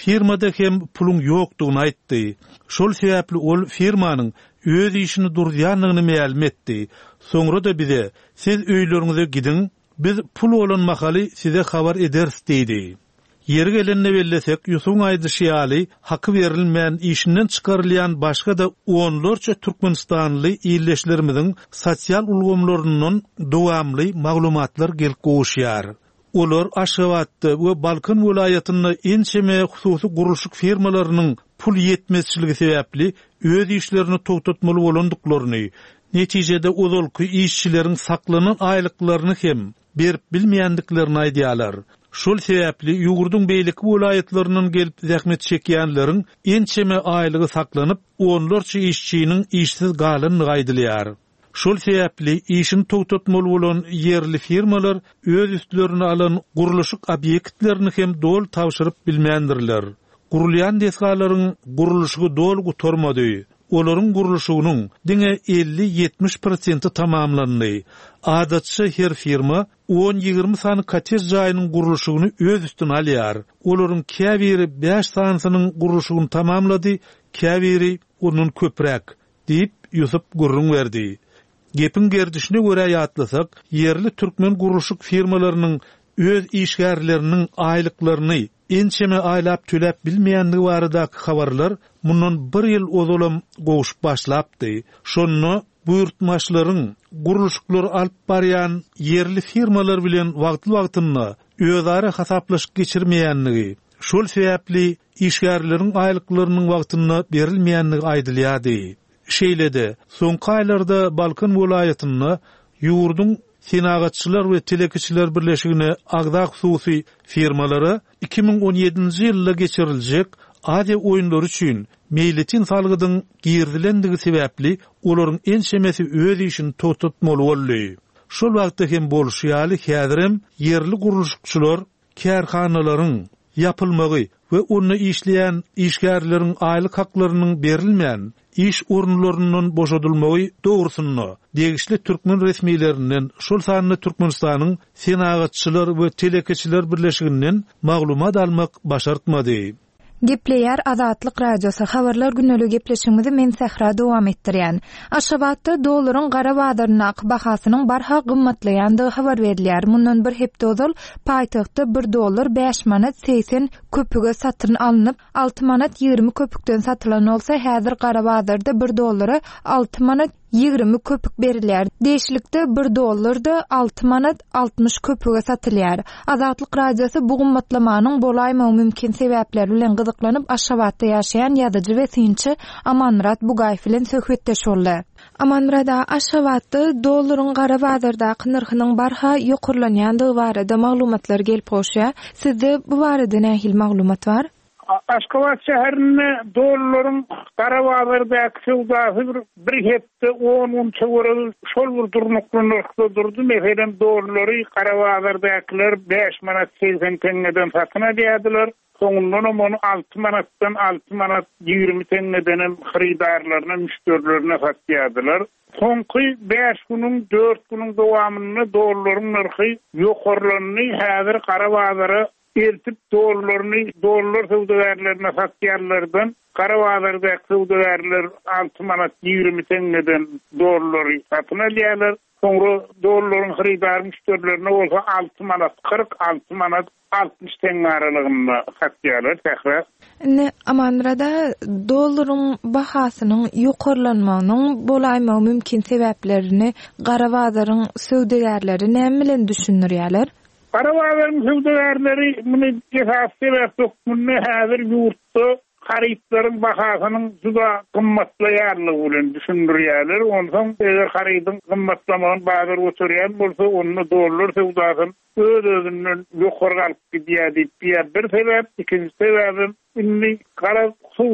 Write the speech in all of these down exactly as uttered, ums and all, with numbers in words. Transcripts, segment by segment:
firmada hem pulun ýokdugyny aýtdy. Şol sebäpli ol firmanyň öz işini durýanlygyny ma'lum etdi. Soňra da bize siz öýleriňize gidin, biz pul bolan mahaly size habar ederiz diýdi. Yer gelende bellesek Ýusup Aýdyşýaly haky berilmän işinden çykarylýan başga da onlarça Türkmenistanly ýerleşlerimiziň sosial ulgamlarynyň dowamly maglumatlar gelip goşýar. Olar Aşgabatda we Balkan welaýatyny ençeme hususy gurulşyk firmalarynyň pul ýetmezçiligi sebäpli öz işlerini togtatmaly bolandyklaryny, netijede ozalky işçileriň saklanan aýlyklaryny hem berip bilmeýändiklerini aýdýarlar. Şol sebäpli ýugurdyň beýleki welaýatlarynyň gelip zähmet çekýänleriň ençeme aýlygy saklanyp, onlarça işçiniň işsiz galyny aýdylýar. Şol sebäpli işini togtatmaly bolan yerli firmalar öz üstlerine alan gurulşyk obyektlerini hem dol tawşyryp bilmeýändirler. Gurulýan desgalaryň gurulşygy dol gutarmady. Olaryň gurulşygynyň diňe elli ýetmiş prosenti tamamlandy. Adatçy her firma on ýygrimi sany kotej jaýynyň gurulşygyny öz üstüne alýar. Olaryň käbiri beş sanynyň gurulşygyny tamamlady, käbiri onuň köprek diýip Ýusup gurrun berdi. Gepin gerdişine göre ýatlasak, yerli türkmen gurulşyk firmalarynyň öz işgärleriniň aýlyklaryny ençeme aýlap töläp bilmeýändigi baradaky habarlar mundan bir ýyl ozalam goşup başlapdy. Şonu buýurtmaçlaryň gurulşyklary alyp barýan yerli firmalar bilen wagty-wagtyny özara hasaplaşyp geçirmeýändigi, şol sebäpli işgärleriň aýlyklarynyň wagtyny berilmeýändigi aýdylýardy. Şeýlede, soňky aýlarda Balkan welaýatyny ýurdun Senagatçylar we telekiçiler birleşigine agda hususy firmalary iki bin on ýedinji ýylda geçiriljek Aziýa oýunlary üçin meýletin salgydyň girdilendigi sebäpli olaryň ençemesi öz işini togtatmaly boldy. Şol wagtda hem bolşýaly häzirem yerli gurulşykçylar kärhanalaryň yapylmagy we onu işleýän işgärleriň aýlyk haklarynyň berilmän iş orunlarynyň boşadylmagy dogrusyny degişli türkmen resmiýetlerinden şol sanyny Türkmenistanyň senagatçylar we telekiçiler birleşiginden maglumat almak başartmady. Gepleýär Azatlyk radiosu habarlar günlük gepleşigimizi men Sehra dowam etdirýän. Aşgabatda dolaryň gara bazaryna bahasynyň barha gymmatlaýandygy habar berilýär. Mundan bir hepde ozal paýtagtda bir dolar beş manat seksen köpüge satyryn alınıp alty manat ýygrimi köpükden satylan bolsa, häzir gara bazarda bir dolary alty manat ýygrimi köpük berilýär. Değişlikde bir dolarda alty manat altmış köpüge satylýar. Azatlyk radiosu bu gymmatlamanyň bolaýmagy mümkin sebäpleri bilen gyzyklanyp Aşgabatda ýaşaýan ýazyjy we synçy Amanmurat Bugaýew bilen söhbetdeş boldy. Amanmurat, Aşgabatda dolaryň gara bazardaky narhynyň barha ýokurlanýandygy barada maglumatlar gelip goşýar. Sizde bu barada nähil maglumat bar? Aşgabat şäherinde dolalaryň gara bazardaky sowdasy bir hepde on on çowra şol bir durnuklanykda durdy. Meselem dolalary gara bazardakylar beş manat seksen tengeden satyn edýärdiler. Soňundan onu alty manatdan alty manat ýygrimi tengeden hyrydarlaryna, müşterilerine satýardylar. Soňky beş günüň dört günüň dowamyny dolalaryň narhy ýokurlany häzir gara bazara eltip dolalaryny dolar sowdagärlerine satýarlardan gara bazardaky sowdagärler alty manat ýygrimi tengeden dolary satyn alýarlar. Soňra dolalaryň hyridar müşterilerine bolsa alty manat kırk alty manat altmış tenge aralygyny satýarlar. Tähre. Ne Amanrada dolaryň bahasynyň ýokurlanmagynyň bolaýmagy mümkin sebäplerini gara bazaryň sowdagärleri näme bilen düşünýärler? Gara bazaryň sowdagärleri muny esas sebäp ýok. Muny häzir ýurtda harytlaryň bahasynyň juda gymmatlaýarlygy bilen düşünýärler. Ondan eger harydyň gymmatlamagyny bazar oturýan bolsa, onu dolar sowdasyny öz-özünden ýokurga alyp gidýär diýip bir sebäp. Ikinji sebäbi inni gara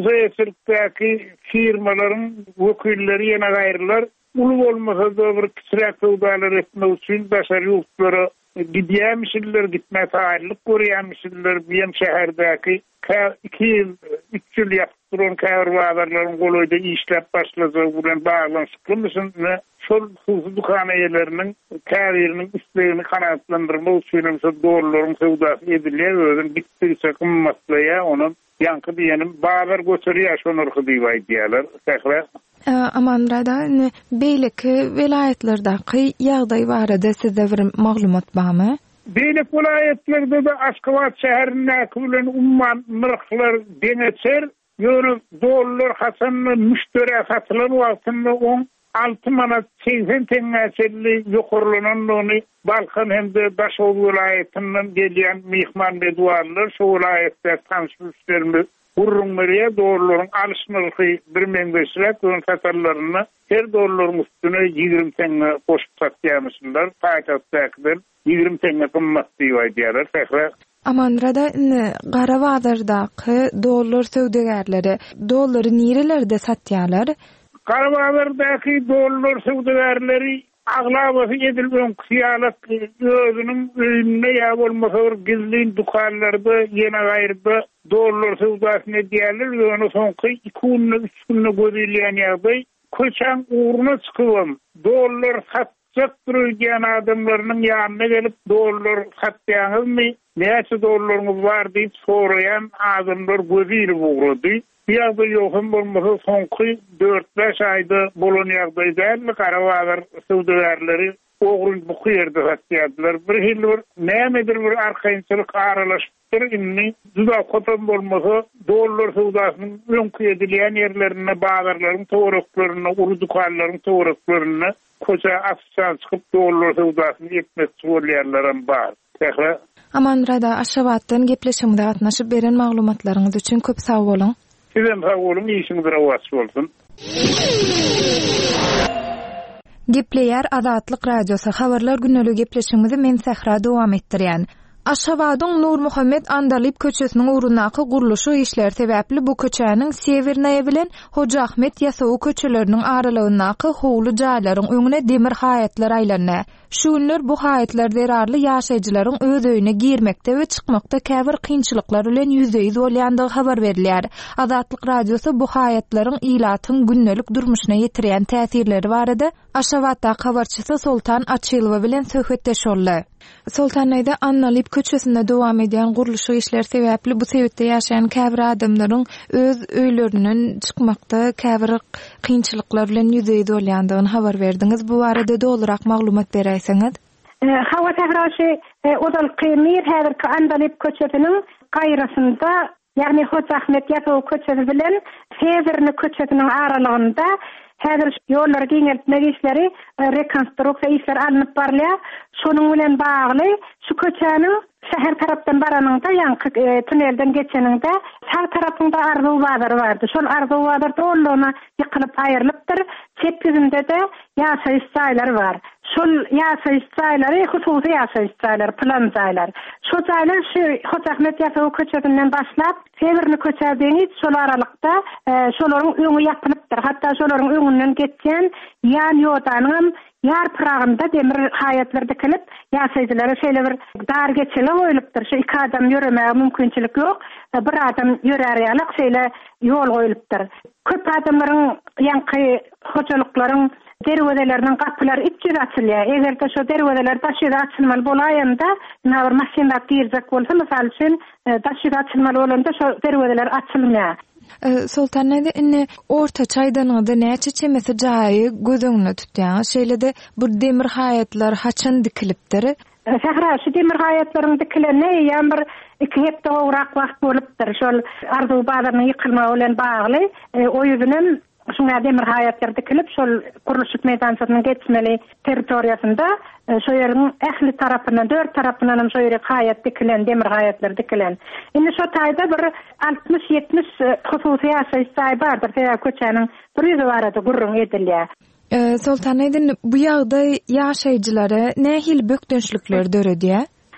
hususy firmalaryň wekilleri ýene gaýrylar ulu bolmasa da bir kiçiräk sowdalar etmek üçin başary ýurtlara Gidiyemişler, gitme tayarlık koruyamışlar. Bir şeherdeki iki üç yıl yaptıran kavurvalarların koloyda işlep başladığı buran bağlanışıklımışın ve şol huzudukhaneyelerinin kariyerinin isteğini kanatlandırma usulümüzde doğruların sevdası ediliyor. Özün bittiyse kımmatlaya onun yankı diyenim bağlar götürüyor şonurku divay diyorlar. Tekrar. Amanrada beýleki welaýetlerdäki ýagdaý barada sizde bir maglumat barmy? Beýlek welaýetlerde de Aşgabat şäherindäki bilen umman myrklar deňeçer, ýöre dollar hasanly müşteri satylan wagtynda on altı manat seksen teňäçeli ýokurlanan ony Balkan hemde Daşow welaýetynyň gelýän mihman bedwarlar şu welaýetde tanışmyşlarmy Urrumariya doğruların alışmalıkı bir menbeşirak ön satarlarını her doğruların üstüne yigirmi tenge koşup satyamışlar. Payitahtdakiler yigirmi tenge kımmat diýýär diýerler. Tekrar. Amanrada Garawazardaki dolar söwdegerleri dolary nirelerde satýarlar? Garawazardaki dolar söwdegerleri Ağlabası edilmeyen kıyalık özünün önüne ya olmasa gizliğin dukanlarda yine gayrıda dolar sevdasını diyerler ve onu sonki iki günlü üç günlü gözüleyen yazdı. Koçan uğruna çıkıvam. Dolar satacak duruyen adamlarının yanına gelip dolar satacağınız mı? Neyse dolarınız var deyip sorayan adamlar gözüyle uğradı. Ýagda ýokun bolmasa soňky dört beş aýda bolan ýagdaý däl Garawazar söwdegerleri oğrun bu ýerde satýardylar. Bir hildir nämedir bir arkaýynçylyk aralaşypdyr. Inni juda kopan bolmasa dollar söwdasynyň öňkü edilýän ýerlerine, bazarlaryň towaryklaryna, urdukanlaryň towaryklaryna koça afsan çykyp dollar söwdasyny etmekçi bolýarlar bar. Tekrar. Amanrada Aşgabatdan gepleşimde gatnaşyp beren maglumatlaryňyz üçin köp sag bolun. Sizem sağ olun, işiniz rawat bolsun. Gepleýär Azatlyk radiosu habarlar günlük gepleşigimizi men Sahra dowam etdirýän. Aşgabatyň Nur Muhammed Andalyp köçesiniň urunaky guruluşy işleri sebäpli bu köçäniň Severnaýa bilen Hoca Ahmet ýasawy köçeleriniň aralygyndaky howly jaýlaryň öňüne demir haýatlar aýlanýar. Şu günler bu haýatlar derarly ýaşaýjylaryň öz öýüne girmekde we çykmakda käbir kynçylyklar bilen ýüzdeýiz bolýandygy habar berilýär. Azatlyk radiosu bu haýatlaryň ilatyň günnelik durmuşyna ýetirýän täsirleri barada Aşgabatda habarçysy Sultan Açylowa bilen söhbetdeş boldy. Sultan aýda Annalyp köçesinde dowam edýän guruluşy işleri sebäpli bu sebäpde ýaşaýan käbir adamlaryň öz öýlerinden çykmakda käbir kynçylyklar bilen ýüzdeýiz bolýandygyny habar berdiňiz. Bu barada dolurak maglumat beräýsiňiz? Hawa tahraşy odal qymir häzirki Andalyp köçesiniň gaýrasynda, ýagny Hoca Ahmet ýasawy köçesi bilen Severni köçesiniň aralygynda häzir ýollar giňeltmek işleri, rekonstruksiýa işleri alınıp barlýar. Şonuň bilen bagly şu köçäniň şäher tarapdan baranyňda, ýa-ni tunelden geçeniňde sağ tarapynda Arzuw bazary bardy. Şol Arzuw bazary dolana ýykylyp aýrylypdyr. Çep ýüzünde de ýaşaýyş jaýlary bar. Şol ýaşaýyş jaýlary hususy ýaşaýyş jaýlary, plan jaýlary. Şu jaýlar şu Hoca Ahmet ýasawy köçesinden başlap Severni köçädeni şol aralykda şolaryň öňü ýapylypdyr. Hatda şolaryň öňünden geçen ýan ýodanyň ýar pyragynda demir haýatlar dikilip ýaşaýjylara şeýle bir dar geçeli goýulypdyr. Şu iki adam ýöremäge mümkinçilik ýok. Bir adam ýörer ýalyk şeýle ýol goýulypdyr. Köp adamlaryň ýanky hojalyklaryň derwedeleriniň gapylary içi açylýar. Egerde şu derwedeler daşyda açylmaly bolaýanda, näme maşina girjek bolsa, mysal üçin daşyda açylmaly bolanda şu derwedeler açylmýar. Sultan näde inne orta çaýdanyňda näçe çemesi jaýy gözüňne tutýan. Şeýlede bu demir haýatlar haçan dikilipdir? Sahra şu demir haýatlaryň dikilene ýa bir iki hepde gowrak wagt bolupdyr. Şol Arzuw bazarynyň ýykylmagy bilen bagly, o ýüzünden şuna demir haýatlar dikilip şol guruluşyk meýdançynyň geçmeli territoriýasynda şo ýeriň ähli tarapyndan, dört tarapyndan şo ýere haýat dikilen, demir haýatlar dikilen. Indi şo taýda bir altmış ýetmiş hususy ýaşaýyş jaý bardyr. Täze köçäniň bir ýüzi barada gurrun edilýär. Sultan aýdyn bu ýagdaý ýaşaýjylara nähil bökdünçlikler döredýär?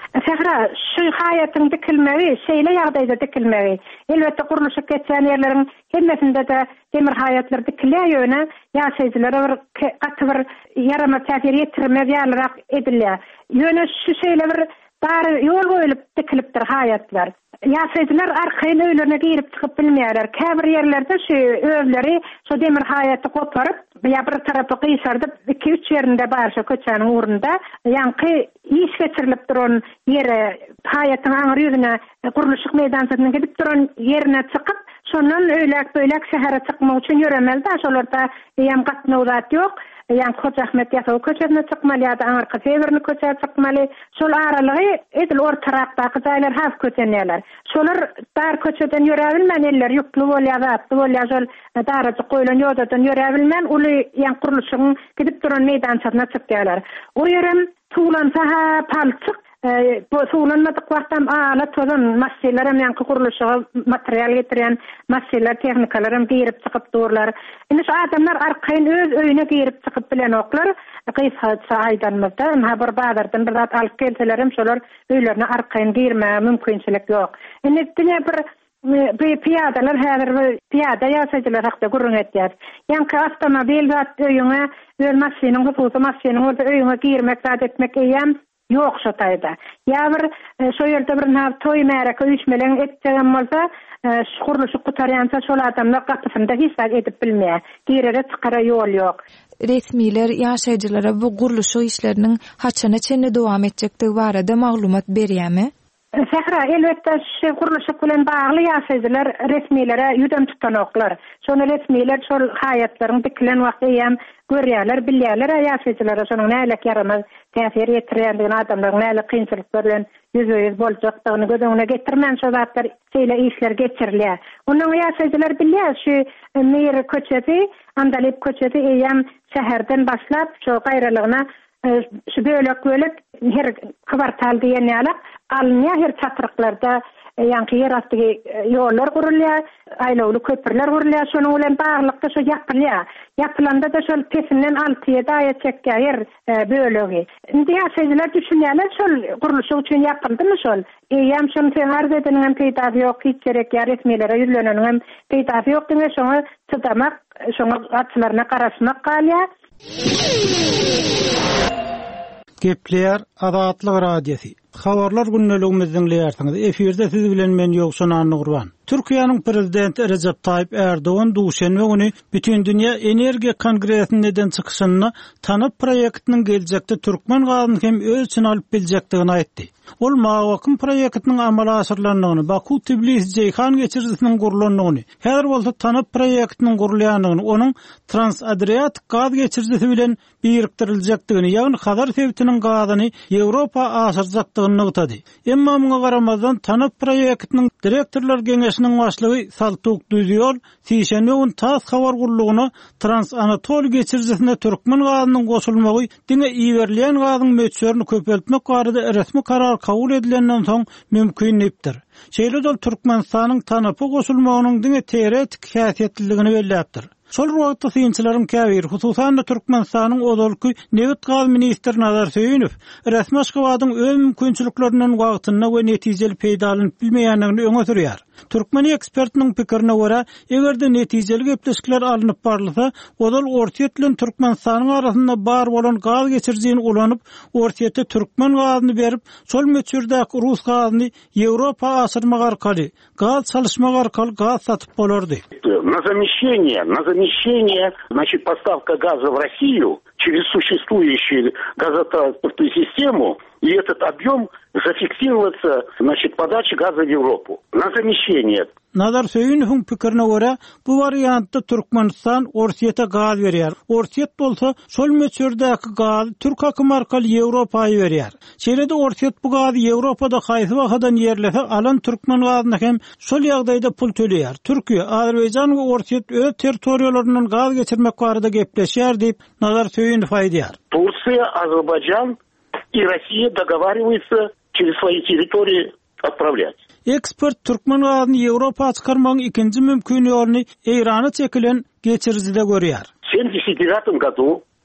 Sehra şu hayatın dikilmegi, şeýle ýagdaýda dikilmegi. Elbetde guruluşyp geçen ýerleriň hemmesinde de demir hayatlar dikilýär ýöne ýaşaýjylara bir gaty bir yarama täsir ýetirmez ýalyrak edilýär. Ýöne şu şeýle bir dar ýol goýulyp dikilipdir hayatlar. Ýaşaýjylar arkaýyn öýlerine girip çykyp bilmeýärler. Käbir ýerlerde şu öwleri şu demir hayaty goparyp ýa bir tarapy gysardyp iki üç ýerinde barşa köçäniň urunda ýanky iş geçirilip duran ýere hayatyň aňyr ýüzüne guruluşyk meýdançyna gidip duran ýerine çykyp şondan öýlek böýlek şähere çykmak üçin ýöremeli-de şolarda ýam gatnaw ýok. Yani Koç Ahmet Yasaw köçesine çykmaly ýa-da Aňarka Sewerini köçesine çykmaly. Şol aralygy edil ortarakdaky jaýlar has köçenýärler. Şolar dar köçeden ýörebilmän eller ýokly bolýar, atly bolýar, şol darajy goýulan ýoldan ýörebilmän, uly ýan guruluşyň gidip duran meýdançyna çykýarlar. O ýerem tuğlansa ha palçyk, bu tuğlanmadyk wagtdan ala tozan masjidlerim ýanky guruluşa material getiren masjidler tehnikalaryň girip çykyp durlar. Indi şu adamlar arkaýyn öz öýüne girip çykyp bilen oklar, gys hadisa aýdanmazda, ha bir badardan bir zat alyp gelselerim şolar öýlerine arkaýyn girme mümkinçilik ýok. Indi diňe bir bir piyadalar häzir piyada ýaşaýjylar hakda gurrun etýär. Ýanky avtomobil zat öýüne, öýün maşynyň hususy maşynyň öýüne girmek zat etmek eýem ýok şo taýda. Ýa bir şo ýerde bir näp toý märeke üýtmelen etjegem bolsa, şukurluşy gutarýansa şol adamlar gapysynda hisap edip bilmeýär. Girere çykara ýol ýok. Resmiler ýaşaýjylara bu guruluşy işleriniň haçana çenli dowam etjekdigi barada maglumat berýärmi? Sehra elbetde şu guruluşyk bilen bagly ýaşaýjylar resmilere ýüdem tutanoklar. Şonu resmiler şol hayatlaryň dikilen wagtda ýam görýärler, bilýärler, ýaşaýjylara şonuň nälik yaramaz täsir ýetirýändigini, adamlaryň nälik kynçylyklar bilen ýüzüýüz boljakdygyny gödüňine getirmän şu zatlar şeýle işler geçirilýär. Onuň ýaşaýjylar bilýär şu Mir köçesi, Andalip köçesi eýem şäherden başlap şu gaýralygyna şu bölek bölek her kwartal diýen ýaly alınýar, her çatyryklarda ýanky yer astygy ýollar gurulýar, aýlawly köpürler gurulýar, şonuň bilen baglykda şu ýapylýar. Ýapylanda da şol pesinden altyja daýa çekýär bölegi. Indi ýaşaýjylar düşünýärler şol guruluşy üçin ýapyldymy şol? Eýem şonu teňarda edenen peýdawy ýok, hiç gerek ýa resmiýetlere ýürleneniň hem peýdawy ýok diňe şoňa çydamak, şoňa atlaryna garaşmak galýar. Gepler Azatlyk Radiosi. Habarlar günneligimizden diňleýärsiňiz. Eferde siz bilen men ýokşan Nurwan. Türkiýanyň prezidenti Recep Tayyip Erdoğan duşenme güni bütün dünýä energiýa kongresinden çykyşyny tanıp proyektiniň geljekde türkmen gazyny hem öz üçin alyp biljekdigini aýtdy. Ol Mawakyn proyektiniň amala aşyrlandygyny, Baku Tbilisi Ceyhan geçirjisiniň gurulandygyny, häzir bolsa tanıp proyektiniň gurulýandygyny, onuň Transadriatik gaz geçirjisi bilen birikdiriljekdigini, ýagny Hazar sebitiniň gazyny Ýewropa aşyrjakdygyny ýetdi. Emma muňa garamazdan tanıp proyektiniň direktorlar geňeşiniň başlygy Saltuk Düzýol, Sişenewň tas habar gurulugyny Transanatol geçirjisine türkmen gazynyň goşulmagy diňe iýerlen gazyň möçlerini köpeltmek barada resmi karar kabul edilenden soň mümkin ipdir. Şeýle dol Türkmenistanyň tanapy goşulmagynyň diňe teoretik häsiýetliligini belläpdir. Şol wagtda synçylaryň käbir, hususan da Türkmenistanyň odolky Newit gaz ministri Nazar Söýünov, resmi aşgabatyň öz mümkinçiliklerinden wagtyna we netijeli peýdalanyp bilmeýändigini öňe sürýär. Türkmen ekspertiniň pikirine görä, egerde netijeli gepleşikler alınıp barlasa, odol ortiýet bilen Türkmenistanyň arasynda bar bolan gaz geçirjigini ulanyp, ortiýetde türkmen gazyny berip, şol möçürdäki rus gazyny Ýewropa aşyrmak arkaly, gaz çalyşmak arkaly gaz satyp bolardy. На замещение, на замещение, значит, поставка газа в Россию через существующую газотранспортную систему, и этот объем зафиксироваться, значит, подача газа в Европу. На замещение. Nazar Söýünowyň pikirine görä, bu wariantda Türkmenistan Orsiýete gaz berýär. Orsiýet bolsa, şol möçürdäki gaz Türk hakymy arkaly Ýewropaýa berýär. Şeýle-de Orsiýet bu gazy Ýewropada haýsy wagtdan ýerlese, alan türkmen gazyna hem şol ýagdaýda pul töleýär. Türkiýe, Azerbaýjan we Orsiýet öz territoriýalaryndan gaz geçirmek barada gepleşýär diýip Nazar Söýünow aýdýar. Турция, Азербайджан и Россия договариваются через свои территории отправлять. Ekspert Türkmen gazyny Ýewropa çykarmagyň ikinji mümkin ýolyny Eýrana çekilen geçirjide görýär. В семьдесят девятом году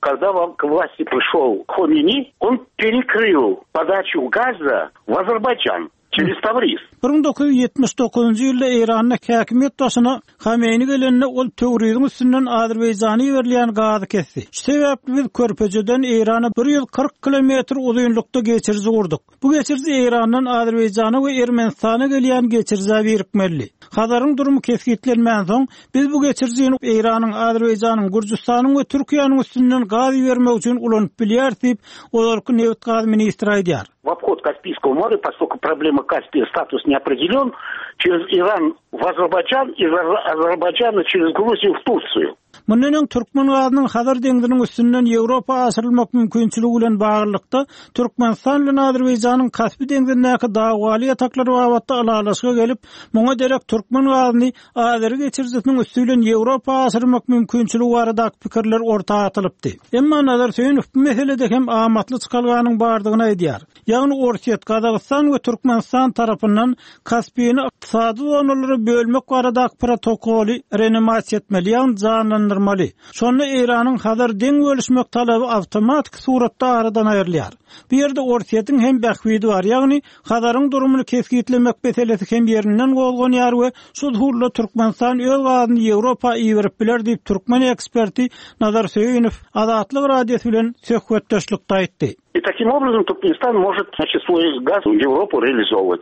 когда к власти пришел Хомейни, он перекрыл подачу газа в Азербайджан через Тавриz. bin dokuz yüz yetmiş dokuzuncu ýylda Iranyň häkimet başyna Hameyni gelenine ol Tewriziň üstünden Azerbaýjany berýän gazy kesdi. Şu sebäpli biz Körpejeden Irana bir yüz kırk kilometr uzunlukda geçirji gurdyk. Bu geçirji Iranyň Azerbaýjana we Ermenistana gelýän geçirjä berikmeli. Hazaryň durumy keskitlenmän soň biz bu geçirjiň Iranyň, Azerbaýjanyň, Gürjistanyň we Türkiýanyň üstünden gazy bermek üçin ulanyp bilýär diýip olarky Neft gaz ministri aýdýar. В обход Каспийского моря, поскольку проблема Каспия, статус не определен, через Иран в Азербайджан, из Азербайджана через Грузию в Турцию. Mundan Türkmen gazynyň Hazar deňiziniň üstünden Ýewropa aşyrylmak mümkinçiligi bilen baglykda Türkmenistan bilen Azerbaýjanyň Kaspy deňizindäki dagwaly ýataklary wagtda alalaşyga gelip, muňa derek Türkmen gazyny Azery geçirjisiniň üstünden Ýewropa aşyrylmak mümkinçiligi baradaky pikirler ortaga atylypdy. Emma nazar söýünüp bu meselede hem amatly çykalganyň bardygyny aýdýar. Ýagny Orsiýet, Kazakystan we Türkmenistan tarapyndan Kaspyny ykdysady zonalary bölmek baradaky protokoly reanimasiýa etmeli, ýagny janlandyrmaly. Şonu Iranyň Hazar deň bölüşmek talaby awtomatik suratda aradan aýrylýar. Bu ýerde Orsiýetiň hem bähwidi bar, ýagny Hazaryň durumyny keskitlemek meselesi hem ýerinden golganýar we şu hurla Türkmenistan öz gazyny Ýewropa iýerip biler diýip türkmen eksperti Nazar Söýünüp Azatlyk radiosu bilen söhbetdeşlikde aýtdy. И таким образом Туркменистан может, значит, свой газ в Европу реализовывать.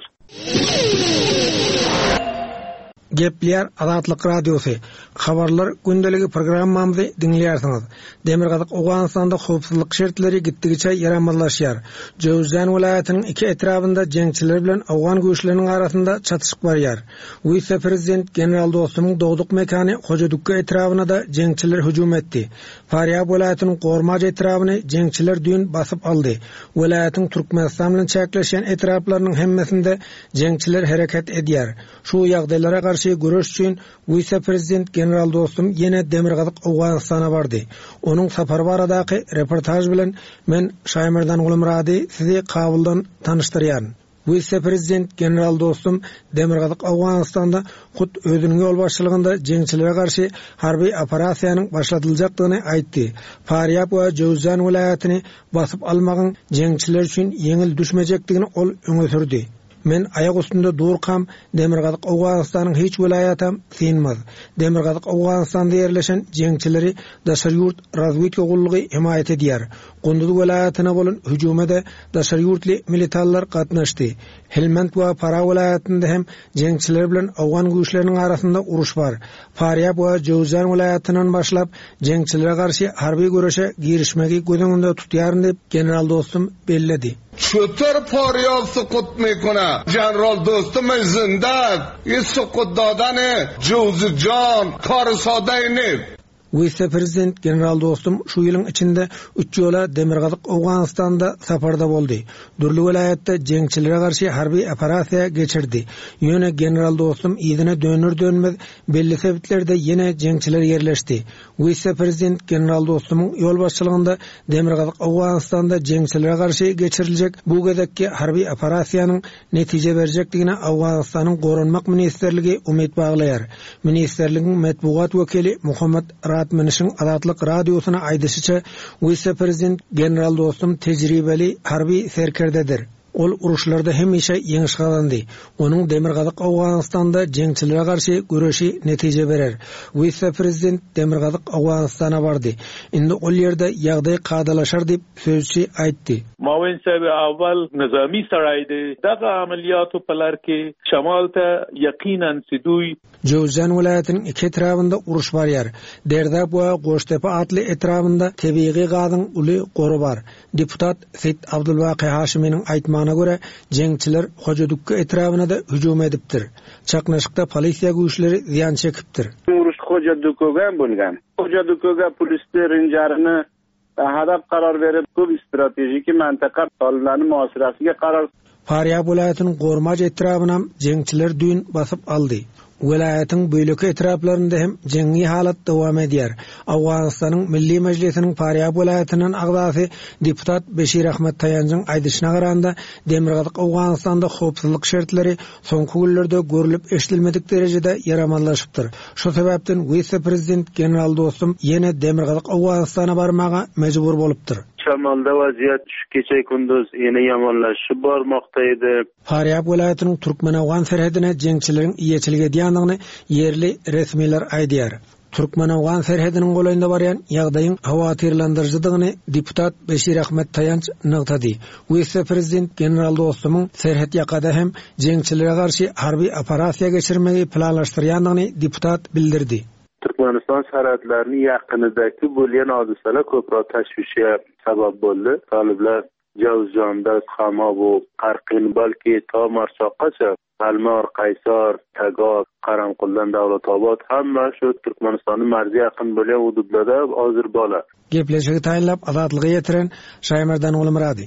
Gepler Azatlyk radiosu. Habarlar gündeligi programmamyzy dinleýärsiňiz. Demirgazyk Awganystanda howpsuzlyk şertleri gitdigiçe ýaramazlaşýar. Jowzan welaýatynyň iki etrafynda jeňçiler bilen Awgan güýçleriniň arasynda çatışyk barýar. Vice-prezident general dostumyň dogduk mekany Hojadukka etrafyna da jeňçiler hüjum etdi. Faryab welaýatynyň Gormaj etrafyny jeňçiler dün basyp aldy. Welaýatyň Türkmenistan bilen çäkleşen etraflarynyň hemmesinde jeňçiler hereket edýär. Şu ýagdaýlara garşy görüş üçin Vice-prezident general dostum ýene Demirgazyk Awganystana bardy. Onuň sapary baradaky reportaj bilen men Şaýmyrdan Gulumrady sizi kabuldan tanıştyrýan. Vice-prezident general dostum Demirgazyk Awganystanda hut özüniň ýol başçylygynda jeňçilere garşy harby operasiýanyň başlatyljakdygyny aýtdy. Faryab we Jowzan welaýatyny basyp almagyň jeňçiler üçin ýeňil düşmejekdigini ol öňe sürdi. Men ayak üstünde durkam, Demirgazyk Awganystanyň hiç welaýatam sinmaz. Demirgazyk Awganystanda ýerleşen jeňçileri daşary ýurt razwedka gullugy himayet edýär. Gonduz welaýatyna bolan hüjumda daşary ýurtly militarlar gatnaşdy. Helmand we Para welaýatynda hem jeňçiler bilen Awgan güýçleriniň arasynda uruş bar. Faryab we Jowzan welaýatynyň başlap jeňçilere garşy harby görüşe girişmegi gözüňde tutýaryn diýip general dostum belledi. چطور فاریاب سقوط میکنه جنرال دوستم زنده این سقوط دادن جوز جان کار ساده نیست. Vice-prezident general dostum şu ýylyň içinde üç ýola Demirgazyk Awganystanda saparda boldy. Durly welaýatda jeňçilere garşy harby operasiýa geçirdi. Ýöne general dostum ýygyna dönür dönmez belli sebeplerde ýene jeňçiler ýerleşdi. Vice-prezident general dostumyň ýol başçylygynda Demirgazyk Awganystanda jeňçilere garşy geçiriljek bu gezekki harby operasiýanyň netije berjekdigine Awganystanyň Goranmak ministrligi umyt baglaýar. Ministrligiň medbugat wekili Muhammed Ratmanişin Azatlyk radiosuna aýdyşyça Vice-prezident general dostum tejribeli harby serkerdedir. Ol uruşlarda hemişe ýeňiş galandy. Onuň Demirgazyk Awganystanda jeňçilere garşy görüşi netije berer. Vice-prezident Demirgazyk Awganystana bardy. Indi ol ýerde ýagdaý kadalaşar diýip sözçi aýtdy. Mawen sebe awval nizami saraydy. Daga ameliýaty palarki şamalta yaqinan siduy Jowzan welaýatynyň iki etrafynda uruş barýar. Derdap we Goştepe atly etrafynda tebiği gazyň uly gory bar. Deputat Seyit Abdulbaqy Haşiminiň aýtmagyna görä, jeňçiler Hojadukka etrafyna da hüjum edipdir. Çaknaşykda polisiýa güýçleri ziýan çekipdir. Uruş Hojadukka bolgan. Hojadukka polislerin jaryny hadap karar verip köp stratejik mantaka talanyň muhasirasiga karar Faryab vilayatynyň Gormaj etrabyna jeňçiler düýn basyp aldy. Welayatyň böýleki etraplarynda hem jeňi halat dowam edýär. Awganystanyň Milli Mejlisiniň Faryab welayatynyň agdasy deputat Beşir Ahmet Tayanjyň aýdyşyna garanda Demirgazyk Awganystanda howpsuzlyk şertleri soňky günlerde görülip eşdilmedik derejede ýaramanlaşypdyr. Şu sebäpden vice-prezident general dostum ýene Demirgazyk Awganystana barmaga mejbur bolupdyr. Şamalda vaziyet geçe gündüz yine yamanlaşıp barmaktaydı. Faryab welayatynyň Türkmenawgan serhedine jeňçileriň iýeçiligi edýändigini yerli resmiler aýdýar. Türkmenawgan serhediniň goýunda barýan ýagdaýyň hawatyrlandyrjydygyny deputat Beşir Ahmet Tayanç nagtady. Vice-prezident general dostumyň serhed ýakada hem jeňçilere garşy harby operasiýa geçirmegi planlaşdyrýandygyny deputat bildirdi. Türkmenistan serhedlerini yakınıdaki bölgen hadiseler köprü teşvişe sebep boldy. Talipler Cavzanda, Xamabu, Qarqin, balki ta Marsaqaça, Almar, Qaysar, Tagaq, Qaramquldan, Davlatobod hamma şu Türkmenistanyň marzy yakın bölgen hududlarda hazır bola. Gepleşigi taýinlap azatlygy ýetiren Şaýmerdan Ulumrady.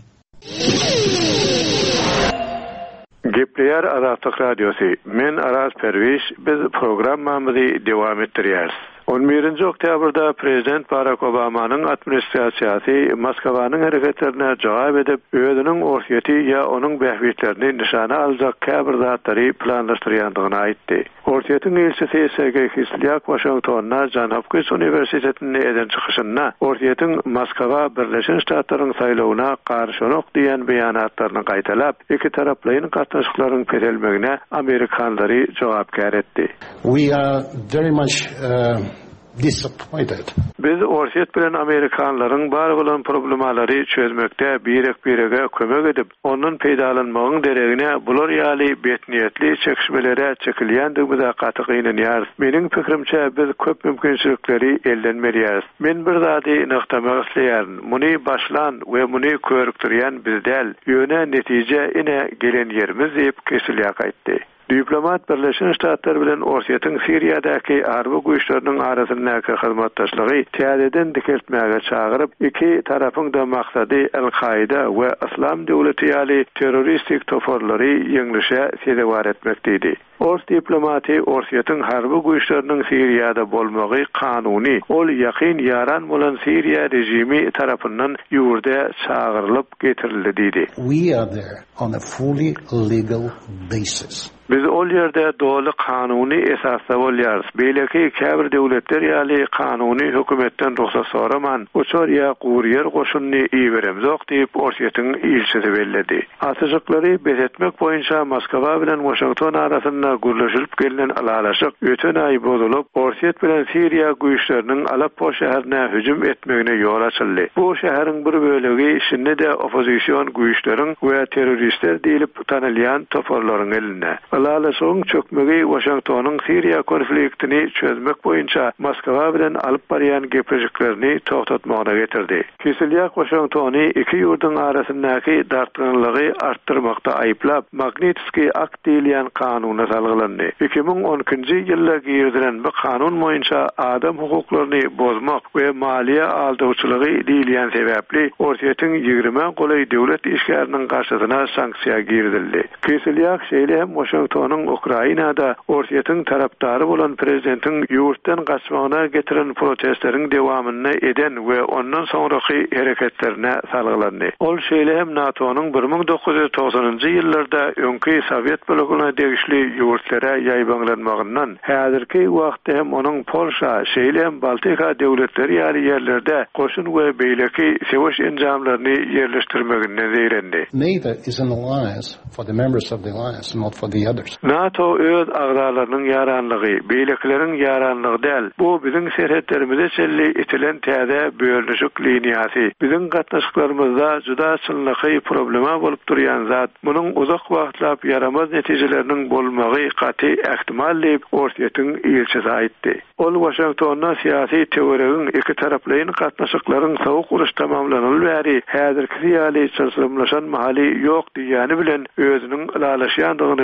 Gepleýär Azatlyk Radiosu. Men Aras Perwiş, biz programmamyzy dowam etdirýäris. on birinji oktýabrda Prezident Barack Obamanyň administrasiýasy Moskwanyň hereketlerine jogap edip, özüniň orsiýeti ýa onuň bähwitlerini nişana aljak käbir zatlary planlaşdyrýandygyny aýtdy. Orsiýetiň elçisi Sergey Kislyak Washingtonna Johns Hopkins Universitetine eden çykyşynda orsiýetiň Moskwa Birleşen Ştatlaryň saýlawyna garşylyk diýen beýanatlaryny gaýtalap, iki taraplaryň gatnaşyklaryň pedelmegine Amerikanlary jogapkär etdi. We are very much uh... disappointed. Biz orsiýet bilen Amerikanlaryň bar bolan problemalary çözmekde birek-birege kömek edip, onuň peýdalanmagyň deregine bular ýaly betniýetli çekişmelere çekilýändigimize gaty gynanýar. Meniň pikirimçe biz köp mümkinçilikleri ellenmeliýäris. Men bir zady nyktamak isleýärin. Muny başlan we muny körükdirýän biz däl, ýöne netije ine gelen ýerimiz diýip Kislyak aýtdy. Diplomat Birleşen Ştatlar bilen orsiýetiň Siriýadaky arby güýçläriniň arasyndaky hyzmatdaşlygy täzeden dikeltmäge çagyryp, iki tarapyň da maksady El-Qaida we Islam döwleti ýaly terroristik toporlary ýeňlişe sebäp etmekdi. Ors diplomati orsiýetiň harby güýçläriniň Siriýada bolmagy kanuny, ol ýakyn ýaran bolan Siriýa rejimi tarapyndan ýurda çagyrylyp getirildi diýdi. We are there on a fully legal basis. Biz ol ýerde doly kanuny esasda bolýarys. Beýleki käbir döwletler ýaly kanuny hökümetden ruhsat soraman, uçar ýa gurýer goşunyny iýeremzok diýip orsiýetiň ilçisi belledi. Atyjyklary bezetmek boýunça Moskwa bilen Washington arasynda gürleşilip gelinen alalaşyk öten aý bozulup, orsiýet bilen Siriýa güýçleriniň Aleppo şäherine hüjüm etmegine ýol açyldy. Bu şäheriň bir bölegi işinde de opozisiýon güýçleriň we terroristler diýilip tanylýan toporlaryň elinde. Alalaşygyň çökmegi Washingtonyň Siriýa konfliktini çözmek boýunça Moskwa bilen alyp barýan gepleşiklerini togtatmagyna getirdi. Kislyak Washingtony iki ýurduň arasyndaky dartgynlygy artdyrmakda aýplap, Magnitsky akt diýilen kanuny salgylandy. iki bin on ikinji ýylda girdilen bu kanun boýunça adam hukuklaryny bozmak we maliýe aldawçylygy diýilen sebäpli orsiýetiň ýygrime golay döwlet işgäriniň garşysyna sanksiýa girdildi. Kislyak şeýle hem Washingtonyň Ukrainada orsiýetiň tarapdary bolan prezidentiň ýurtdan gaçmagyna getiren protestleriň dowamyny eden we ondan soňraky hereketlerine salgylandy. Ol şeýle hem NATO'nyň bir ming dokuz ýüz togsanjy ýyllarda öňki Sowet bloguna degişli ýurtlara ýaýbanlanmagyndan häzirki wagtda hem onuň Polşa, şeýle hem Baltika döwletleri ýaly ýerlerde goşun we beýleki sewiş enjamlaryny ýerleşdirmegine zeýrendi. NATO is an alliance for the members of the alliance, not for the others. NATO öz agdalarynyň ýaranlygy, beýlekleriň ýaranlygy däl. Bu biziň serhetlerimizde çelli itilen täze bölünüşik liniýasy. Biziň gatnaşyklarymyzda juda çynlyky problema bolup durýan zat. Munyň uzak wagtlap yaramaz netijeleriniň bolmagy gaty ähtimal diýip orsiýetiň ilçisi aýtdy. Ol Washingtonda syýasy teoriýaň iki taraplyň gatnaşyklaryň sowuk uruş tamamlanyl bäri häzirki ýaly çylsymlaşan mahaly ýok diýeni bilen özüniň alalaşýandygyny bildirip,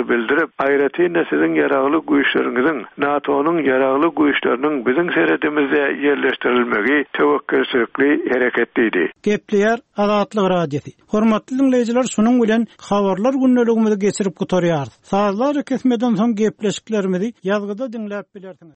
berip, aýratynda sizin ýaragly güýçleriňiziň, NATO'nun ýaragly güýçleriniň biziň seredimizde ýerleşdirilmegi tewekkelçilikli hereketdiydi. Gepleýär Azatlyk radiosi. Hormatly dinleýijiler, şunuň bilen habarlar günneligimizi geçirip gutarýar. Sazlar kesmeden soň gepleşiklerimizi ýazgyda dinläp bilersiňiz.